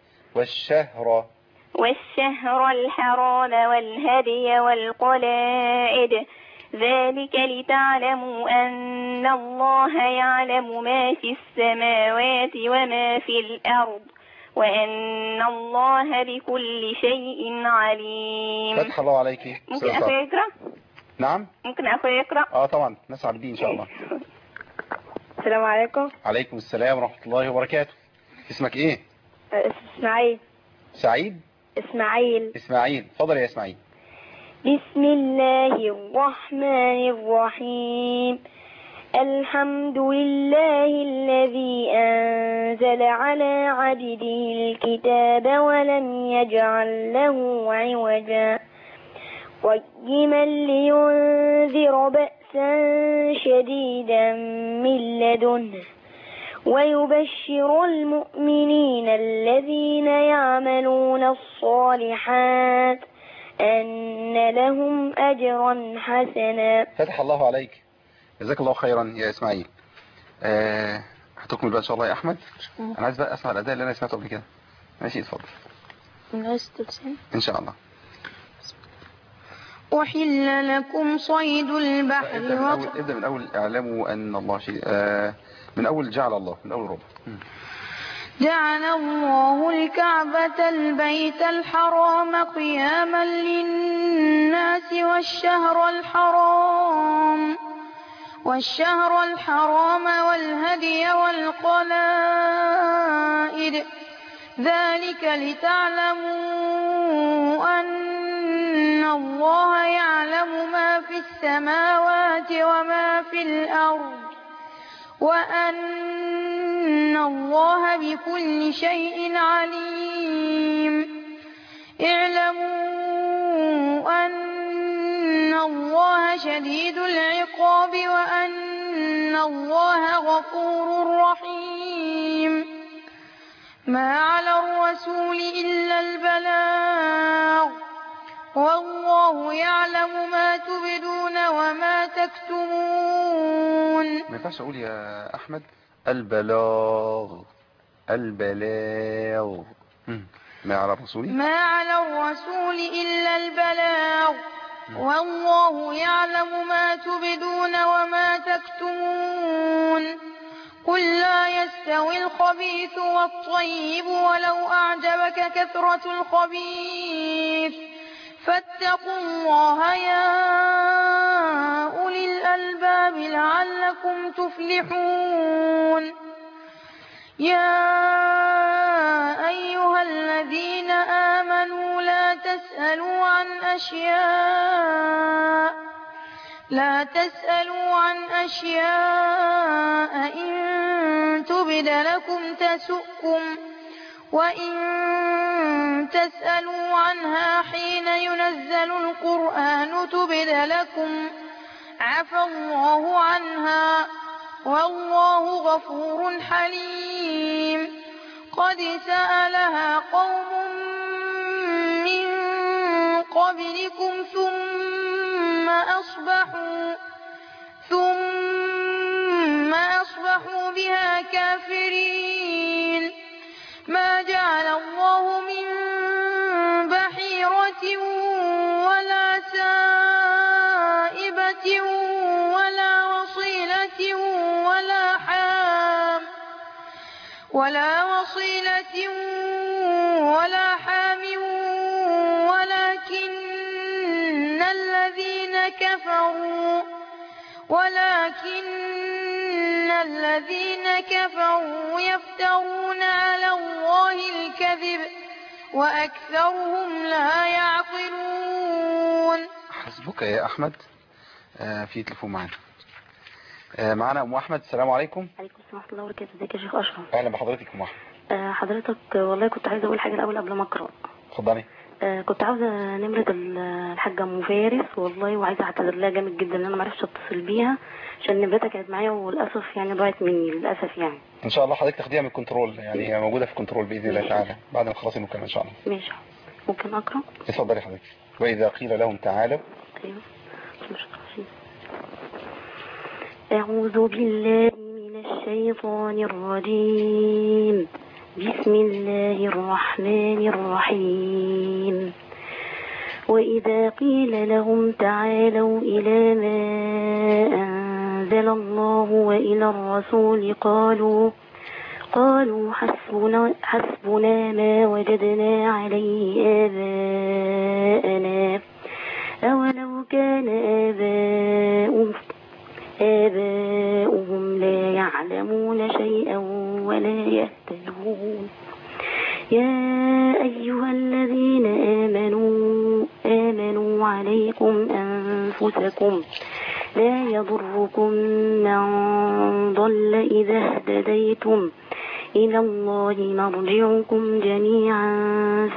والشهر الحرام والهدي والقلائد، ذلك لتعلموا أن الله يعلم ما في السماوات وما في الأرض وأن الله بكل شيء عليم. فتح الله عليك. ممكن أخوي يقرأ؟ نعم ممكن أخوي يقرأ؟ طبعا، ناس عابدين إن شاء الله. السلام عليكم. عليكم السلام ورحمة الله وبركاته. اسمك ايه؟ اسماعيل. سعيد؟ اسماعيل. اتفضل يا اسماعيل. بسم الله الرحمن الرحيم. الحمد لله الذي أنزل على عبده الكتاب ولم يجعل له عوجا قيما لينذر بأسا شديدا من لدنه ويبشر المؤمنين الذين يعملون الصالحات أن لهم أجرا حسنا. فتح الله عليك، جزاك الله خيرا يا إسماعيل. هتكمل بقى إن شاء الله يا أحمد. أنا عايز بقى أسمع الأداء اللي أنا سمعته قبل كده. ماشي اتفضل. إن شاء الله. أحل لكم صيد البحر. ابدأ من أول اعلموا أن الله شيء. من أول جعل الله، من أول ربع. جعل الله الكعبة البيت الحرام قياما للناس والشهر الحرام والهدي والقلائد، ذلك لتعلموا أن الله يعلم ما في السماوات وما في الأرض وأن الله بكل شيء عليم. اعلموا أن الله شديد العقاب وأن الله غفور رحيم. ما على الرسول إلا البلاغ والله يعلم ما تبدون وما تكتمون. ما ينفعش أقول يا أحمد البلاغ. ما على الرسول إلا البلاغ والله يعلم ما تبدون وما تكتمون. قل لا يستوي الخبيث والطيب ولو أعجبك كثرة الخبيث فاتقوا الله يا أولي الألباب لعلكم تفلحون. يا أيها الذين آمنوا لا تسألوا عن أشياء إن تبد لكم تسؤكم وإن تسألوا عنها حين ينزل القرآن تبد لكم عفى الله عنها والله غفور حليم. قد سألها قوم من قبلكم ثم أصبحوا بها كافرين. ما جعل الله من بحيرة ولا سائبة ولا وصيلة ولا حام ولكن الذين كفروا يفترون على الله الكذب وأكثرهم لا يعقلون. حسبك يا أحمد. في تليفون معانا. معانا ام احمد. السلام عليكم. عليكم السلام ورحمه الله وبركاته. ازيك يا شيخ اشرف؟ اهلا بحضرتك ام احمد. حضرتك والله كنت عايزه اقول حاجه الاول قبل ما اقرا. اتفضلي. كنت عاوزه نمره الحاجه ام فارس والله، وعايزه اعتذر لها جامد جدا ان انا ما عرفتش اتصل بيها عشان نمرتها كانت معايا وللاسف يعني ضاعت مني للاسف يعني. ان شاء الله حضرتك تاخديها من الكنترول، يعني هي موجوده في الكنترول باذن الله تعالى بعد ما نخلص المكالمه ان شاء الله. ماشي. ممكن اقرا؟ اتفضلي حضرتك. واذا قيل لهم تعالوا. ايوه. اعوذ بالله من الشيطان الرجيم. بسم الله الرحمن الرحيم. وإذا قيل لهم تعالوا إلى ما أنزل الله وإلى الرسول قالوا حسبنا ما وجدنا عليه آباءنا أولو كان آباؤهم لا يعلمون شيئا ولا يهتدون. يا أيها الذين آمنوا عليكم أنفسكم لا يضركم من ضل إذا اهتديتم إلى الله مرجعكم جميعا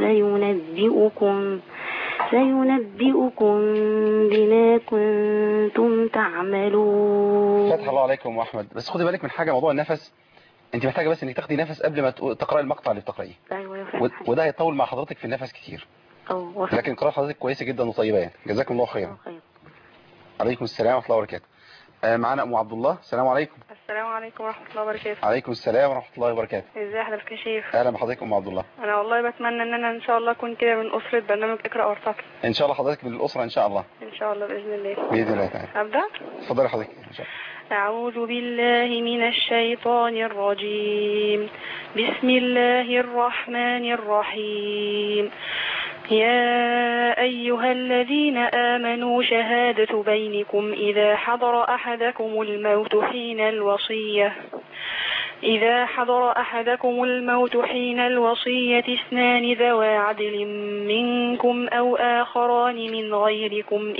فينبئكم بما كنتم تعملون. فتح الله عليكم واحمد. بس خدي بالك من حاجه، موضوع النفس انت محتاجه بس انك تاخدي نفس قبل ما تقراي المقطع اللي بتقرايه. ايوه وده هيطول مع حضرتك في النفس كتير. لكن قراءه حضرتك كويسه جدا وطيبه يعني. جزاكم الله خيرا. عليكم السلام ورحمه الله وبركاته. معانا ام عبد الله. السلام عليكم. السلام عليكم ورحمه الله وبركاته. عليكم السلام ورحمه الله وبركاته. ازي حضرتك يا شيخ؟ اهلا بحضرتك ام عبد الله. انا والله بتمنى ان انا ان شاء الله اكون كده من اسره برنامج اقرا وارتقي. ان شاء الله حضرتك من الاسره ان شاء الله. ان شاء الله باذن الله. باذن الله تعالى. ابدا. اتفضلي حضرتك ان شاء الله. أعوذ بالله من الشيطان الرجيم. بسم الله الرحمن الرحيم. يا أيها الذين آمنوا شهادة بينكم إذا حضر أحدكم الموت حين الوصية اثنان ذوى عدل منكم أو آخران من غيركم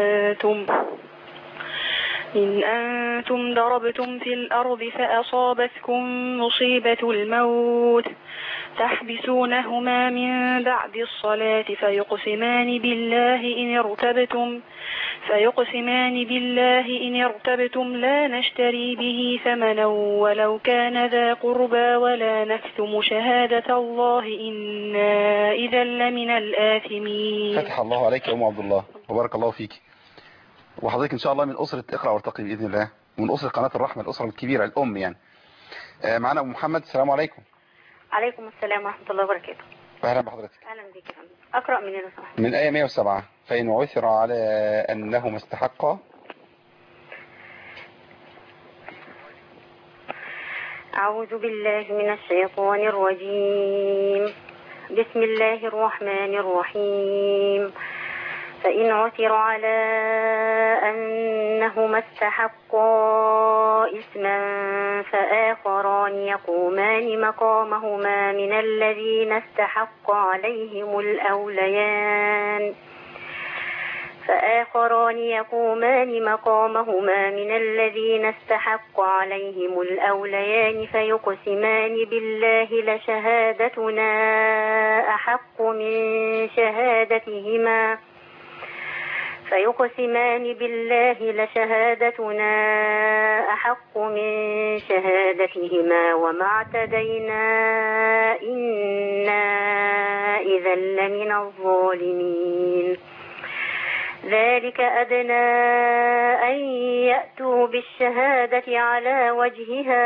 إن أنتم ضربتم في الأرض فأصابتكم مصيبة الموت تحبسونهما من بعد الصلاة فيقسمان بالله إن ارتبتم لا نشتري به ثمنا ولو كان ذا قربى ولا نكتم شهادة الله إنا إذا لمن الآثمين. فتح الله عليك يا أم عبد الله وبارك الله فيك. وحضرتك إن شاء الله من أسرة اقرأ وارتقي بإذن الله، ومن أسرة قناة الرحمة، الأسرة الكبيرة الأم يعني. معنا أبو محمد. السلام عليكم. عليكم السلام ورحمة الله وبركاته. أهلا بحضرتك. أهلا بك يا فندم. أقرأ من لو سمحت. من آية 107. فإن عثر على أنهما استحقا. أعوذ بالله من الشيطان الرجيم. بسم الله الرحمن الرحيم. فإن عثر على أنهما استحقا إثما فآخران يقومان مقامهما من الذين استحق عليهم الأوليان فيقسمان بالله لشهادتنا أحق من شهادتهما وما اعتدينا إنا إذا لمن الظالمين. ذلك أدنى أن يأتوا بالشهادة على وجهها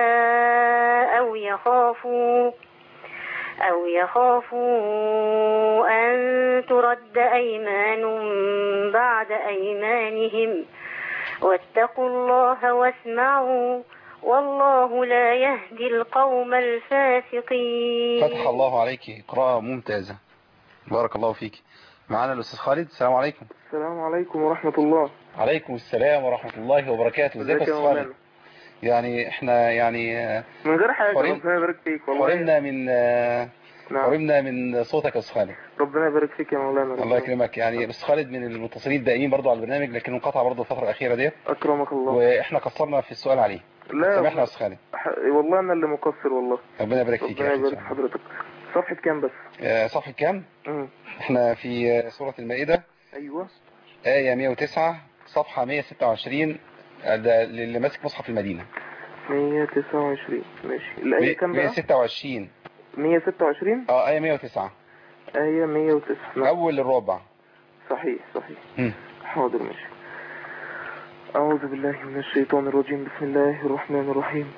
أو يخافوا أن ترد أيمان بعد أيمانهم واتقوا الله واسمعوا والله لا يهدي القوم الفاسقين. فتح الله عليك، قراءة ممتازة بارك الله فيك. معنا الأستاذ خالد. السلام عليكم. السلام عليكم ورحمة الله. عليكم السلام ورحمة الله وبركاته. ازيك يا أستاذ خالد؟ يعني احنا يعني من غير حاجة ربنا يبارك فيك والله. حرمنا من نعم. قربنا من صوتك يا أستاذ خالد. ربنا يبارك فيك يا مولانا. الله يكرمك. يعني أستاذ خالد من المتصلين الدائمين برضو على البرنامج، لكن انقطع برضو الفترة الأخيرة دي. أكرمك الله. وإحنا قصرنا في السؤال عليه. لا سامحنا يا أستاذ خالد. والله أنا اللي مقصر والله. ربنا يبارك فيك يا ربنا أخي. يبارك في حضرتك. صفحة كام بس؟ صفحة كام؟ إحنا في سورة المائدة. أيوة. آية 109 صفحة 126. ده اللي ماسك مصحف المدينة. 129 ماشي. الآية كام بقى؟ 126. 126؟ آية 109. آية 109. أول الرابع. صحيح. حاضر ماشي. أعوذ بالله من الشيطان الرجيم. بسم الله الرحمن الرحيم.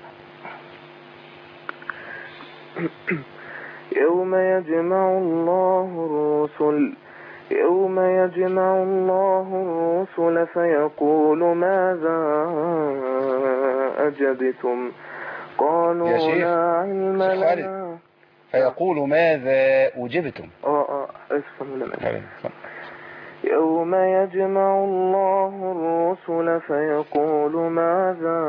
يوم يجمع الله الرسل فيقول ماذا أجبتم قالوا لا علم لنا. فيقول ماذا أجبتم. أسفا لنا. يوم يجمع الله الرسل فيقول ماذا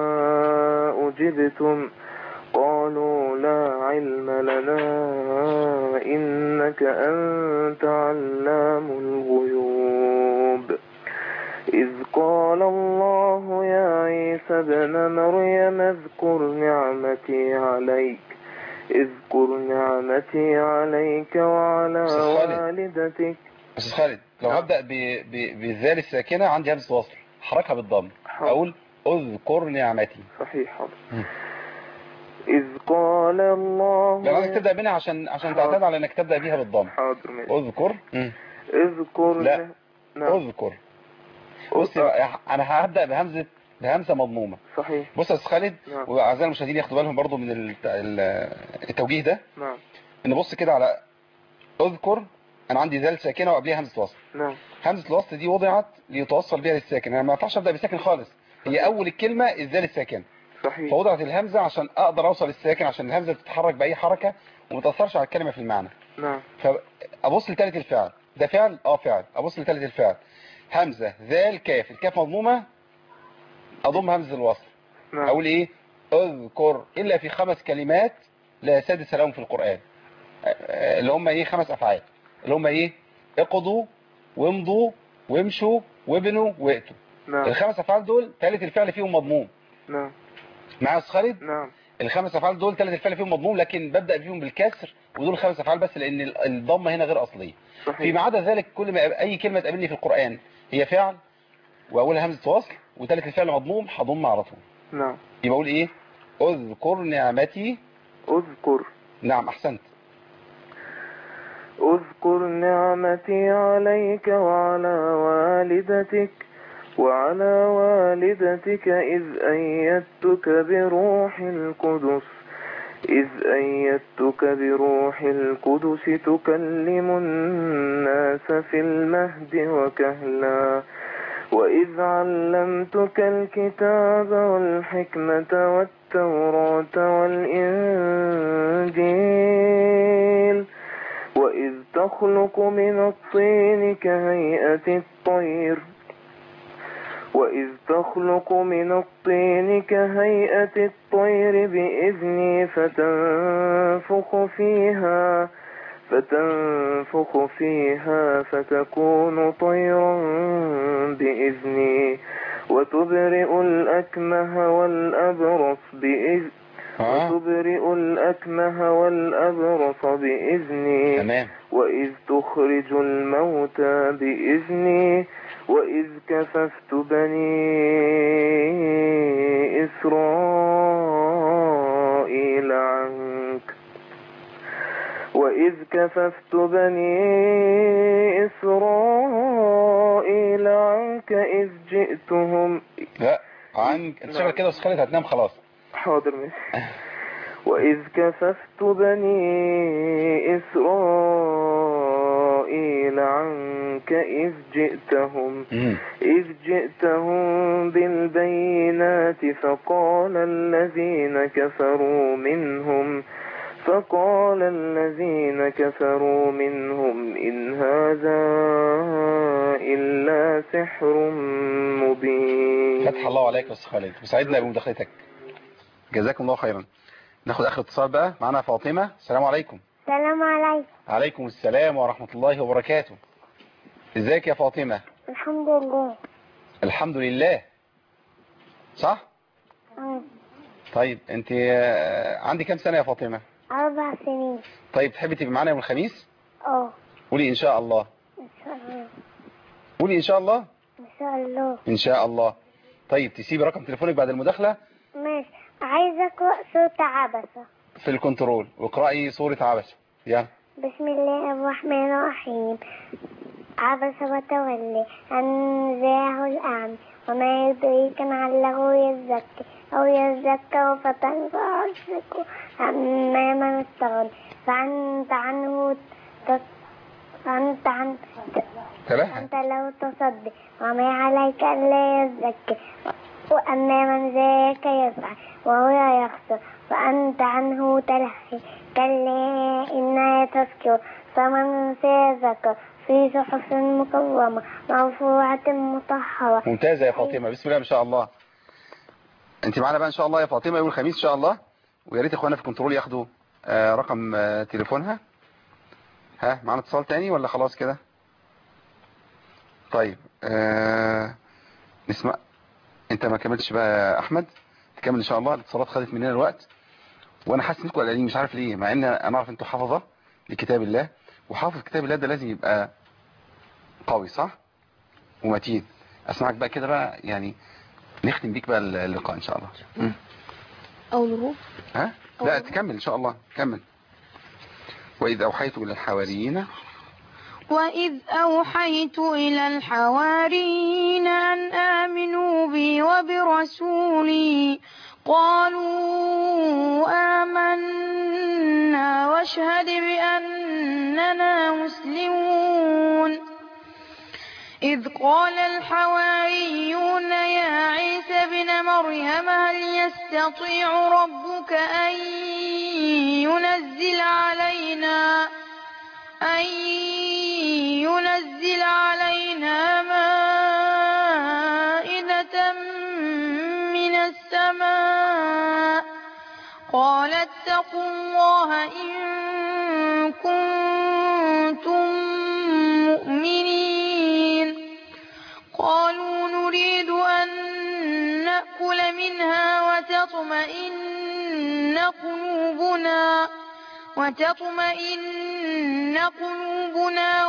أجبتم قالوا لا علم لنا إنك أنت علام الغيوب. إذ قال الله يا عيسى ابن مريم اذكر نعمتي عليك وعلى والدتك. أستاذ خالد لو هبدأ بالذال الساكنة عندي همزة وصل حركها بالضم. أقول اذكر نعمتي. صحيح. حاضر. إذ قال الله لا عايزك تبدأ منها عشان تعتاد على انك تبدأ بيها بالضم. حاضر ماشي. اذكر. لا اذكر. بص انا هبدأ بهمزة مضمومة. صحيح. بص يا استاذ خالد واعزائي المشاهدين ياخدوا بالهم برضو من التوجيه ده. نعم. ان بص كده على اذكر، انا عندي ذال ساكنة وقبلها همزة وصل. نعم. همزة الوصل دي وضعت ليتوصل بها للساكن. انا ما ينفعش ابدأ بساكن خالص، هي اول الكلمة الذال الساكنة. صحيح. فوضعت الهمزة عشان اقدر اوصل للساكن، عشان الهمزة تتحرك باي حركة وما تاثرش على الكلمة في المعنى. نعم. فابص لثالث الفعل. ده فعل فعل. ابص لثالث الفعل همزة ذال كاف، الكاف مضمومة اضم همزة الوصل. نعم. اقول ايه؟ اذكر. الا في 5 كلمات لا سادس لهم في القرآن، اللي هم ايه 5 افعال، اللي هم ايه اقضوا وامضوا وامشوا وابنوا واتوا. نعم. ال5 افعال دول ثالث الفعل فيهم مضموم. نعم. معايا يا استاذ خالد؟ نعم. ال5 افعال دول ثالث الفعل فيهم مضموم، لكن ببدأ فيهم بالكسر، ودول 5 افعال بس لان الضمه هنا غير اصليه. صحيح. فيما عدا ذلك كل ما اي كلمه تقابلني في القرآن هي فعل واولها همزه وصل وثالث الفعل مضموم هضم على طول. نعم. يبقى اقول ايه؟ اذكر نعمتي. اذكر. نعم احسنت. اذكر نعمتي عليك وعلى والدتك إذ أيدتك بروح القدس تكلم الناس في المهد وكهلا وإذ علمتك الكتاب والحكمة والتوراة والإنجيل وإذ تخلق من الطين كهيئة الطير بإذني فتنفخ فيها فتكون طيرا بإذني وتبرئ الأكمه والأبرص بإذني. تمام. وإذ تخرج الموتى بإذني وإذ كففت بني إسرائيل عنك إذ جئتهم. لا عنك انت شغل كده وسخلت هتنام خلاص. حاضر ماشي. وإذ كففت بني إسرائيل عنك إذ جئتهم بالبينات فقال الذين كفروا منهم إن هذا إلا سحر مبين. فتح الله عليك يا أستاذ خالد وسعدنا بمداخلتك، جزاكم الله خيرا. ناخد آخر اتصال بقى معنا فاطمة. السلام عليكم. السلام عليكم. عليكم السلام ورحمة الله وبركاته. ازيك يا فاطمة؟ الحمد لله. الحمد لله. صح؟ طيب انت عندك كام سنة يا فاطمة؟ 4 سنين. طيب تحبي تبقي معانا يوم الخميس؟ قولي ان شاء الله. ان شاء الله. قولي ان شاء الله. ان شاء الله. ان شاء الله. طيب تسيبي رقم تليفونك بعد المداخلة؟ ماشي. عايزة اقرأ سورة عبسة في الكنترول، واقرأي سورة عبسة. يلا. بسم الله الرحمن الرحيم. عبس وتولي أن جاءه الأعمى وما يدريك لعله يزكي أو يذكر فتنفعه الذكر أما من استغنى فأنت لو تصدق وما عليك ألا يزكي وأما من جاءك يسعى وهو يخسر فأنت عنه تلهي كلا إنها تذكر فمن سيذكر في صحف مكرمة مرفوعة مطهرة. ممتازة يا فاطمة، بسم الله ما شاء الله. انت معانا بقى ان شاء الله يا فاطمة يوم الخميس ان شاء الله، ويا ريت اخواننا في الكنترول ياخدوا رقم تليفونها. معانا اتصال تاني ولا خلاص كده؟ طيب نسمع. انت ما كملتش بقى يا احمد، تكمل ان شاء الله. الاتصالات خدت مننا الوقت، وانا حاسس انكم قلقانين مش عارف ليه، مع ان انا اعرف انتوا حافظه لكتاب الله، وحافظ كتاب الله ده لازم يبقى قوي صح ومتين. اسمعك بقى كده بقى، يعني نختم بيك بقى اللقاء ان شاء الله. او نروح لا تكمل ان شاء الله، كمل. وإذ أوحيت إلى الحواريين أن آمنوا بي وبرسولي قالوا آمنا واشهد بأننا مسلمون. إذ قال الحواريون يا عيسى ابن مريم هل يستطيع ربك أن ينزل علينا مائدة من السماء قال اتقوا الله إن كنتم مؤمنين. قالوا نريد أن نأكل منها وتطمئن قلوبنا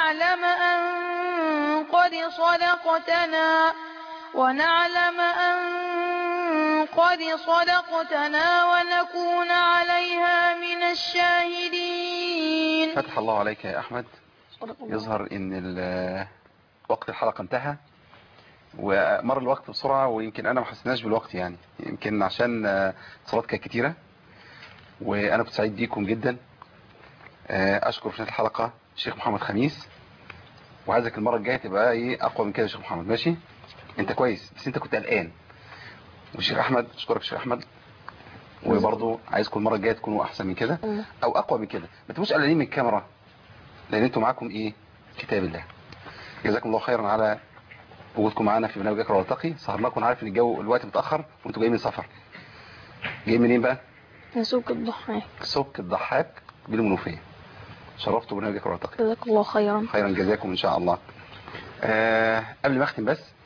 ونعلم أن قد صدقتنا ونكون عليها من الشاهدين. فتح الله عليك يا أحمد. يظهر ان وقت الحلقة انتهى ومر الوقت بسرعة، ويمكن انا ما حسناش بالوقت، يعني يمكن عشان اتصالات كانت كتيرة، وانا كنت سعيد بيكم جدا. اشكر في نهاية الحلقة الشيخ محمد خميس، وعايزك المرة الجاية تبقى ايه اقوى من كده يا شيخ محمد. ماشي انت كويس بس انت كنت قلقان. والشيخ احمد اشكرك الشيخ احمد، وبرضه عايزكم المرة الجاية تكونوا احسن من كده او اقوى من كده، ما تبقوش قلقانين من الكاميرا، لان انتوا معاكم ايه كتاب الله. جزاكم الله خيرا على وجودكم معانا في برنامج اقرا والتقي. سهرناكم، انا عارف ان الجو الوقت متاخر وانتوا جايين من سفر. جايين منين بقى؟ من سوق الضحاك. سوق الضحاك بالمنوفيه. شرفتوا برنامج اقرا والتقي. جزاكم الله خيرا. خيرا جزاكم ان شاء الله. قبل ما اختم بس،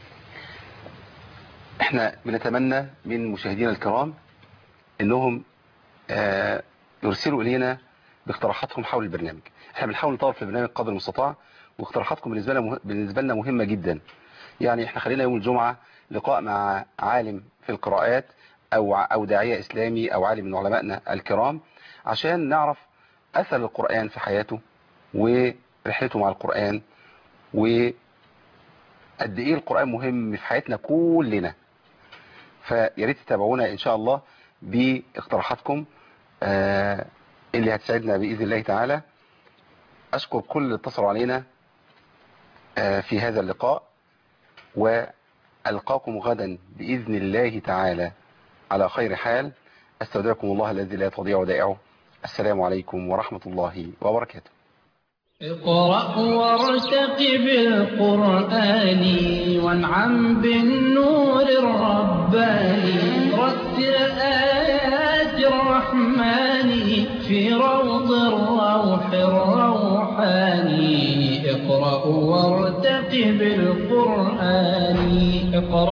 احنا بنتمنى من مشاهدينا الكرام انهم يرسلوا الينا باقتراحاتهم حول البرنامج. احنا بنحاول نطور في البرنامج قدر المستطاع، واقتراحاتكم بالنسبه لنا مهمه جدا. يعني احنا خلينا يوم الجمعه لقاء مع عالم في القراءات او داعيه اسلامي او عالم من علمائنا الكرام، عشان نعرف اثر القران في حياته ورحلته مع القران، وقد ايه القران مهم في حياتنا كلنا. فيا ريت تتابعونا ان شاء الله باقتراحاتكم اللي هتساعدنا باذن الله تعالى. أشكر كل اللي اتصلوا علينا في هذا اللقاء، وألقاكم غدا بإذن الله تعالى على خير حال. أستودعكم الله الذي لا تضيع ودائعه. السلام عليكم ورحمة الله وبركاته. اقرأ وارتقب القرآن وانعم بالنور الرباني، رتل آيات الرحمن في روض الروح الروحاني اقرأ وارتقب القرآن اقرأ